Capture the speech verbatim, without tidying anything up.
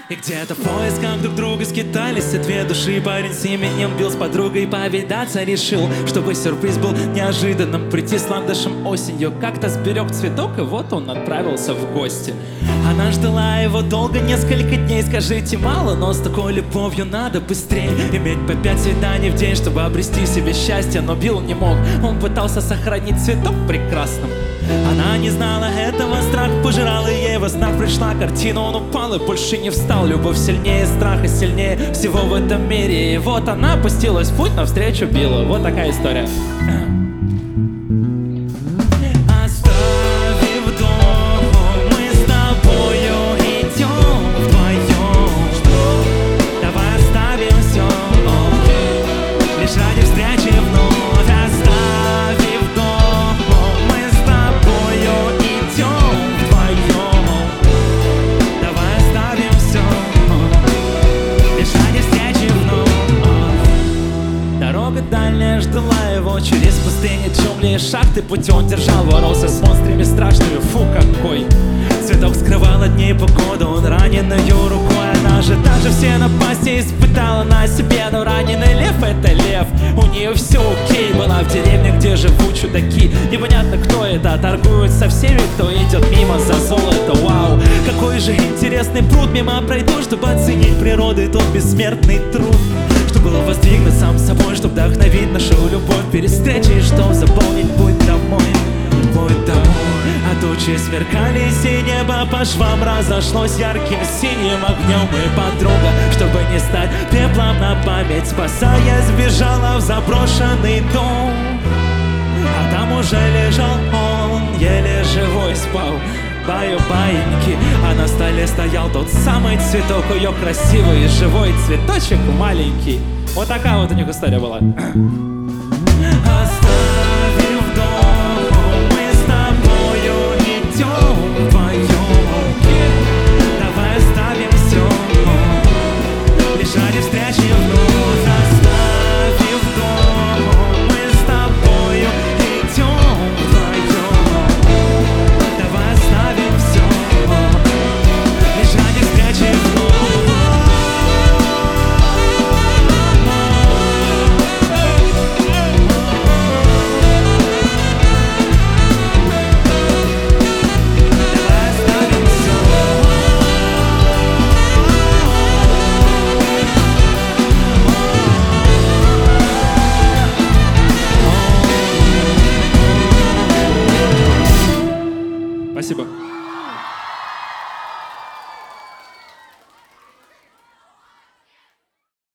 И где-то в поисках друг друга скитались все две души. Парень с именем Билл с подругой повидаться решил, чтобы сюрприз был неожиданным. Прийти с ландышем осенью, как-то сберег цветок, и вот он отправился в гости. Она ждала его долго, несколько дней. Скажите, мало, но с такой любовью надо быстрее иметь по пять свиданий в день, чтобы обрести себе счастье. Но Билл не мог, он пытался сохранить цветок прекрасным. Она не знала этого, страх пожирал ее. Во снах пришла картина, он упал и больше не встал. Любовь сильнее страха, сильнее всего в этом мире. И вот она пустилась в путь навстречу Биллу. Вот такая история. Оставив дом, мы с тобою идем вдвоем. Давай оставим все, лишь ради встречи вновь. Оставив дом, мы с тобою идем вдвоем. Давай оставим все, лишь ради встречи вновь. Дорога дальняя ждала его через пустыни, джунгли и шахты. Путь он держал, боролся с монстрами страшными. Фу, какой цветок скрывал от ней погоду. Он раненою рукой, она же даже все напасти испытала на себе. Но раненый лев — это лев, у нее все окей. Была в деревне, где живут чудаки. Непонятно, кто это, торгуют со всеми, кто идет мимо за золото. Вау, какой же интересный пруд. Мимо пройду, чтобы оценить природы тот бессмертный труд, чтобы воздвигнуть сам собой, чтобы вдохновить нашу любовь перед встречей, чтобы заполнить путь домой, путь домой. А тучи смеркались, и небо по швам разошлось ярким синим огнем. И подруга, чтобы не стать пеплом на память, спасаясь, сбежала в заброшенный дом. А там уже лежал он, еле живой спал. Баю-баиньки, а на столе стоял тот самый цветок. Ее красивый живой цветочек маленький. Вот такая вот у них история была.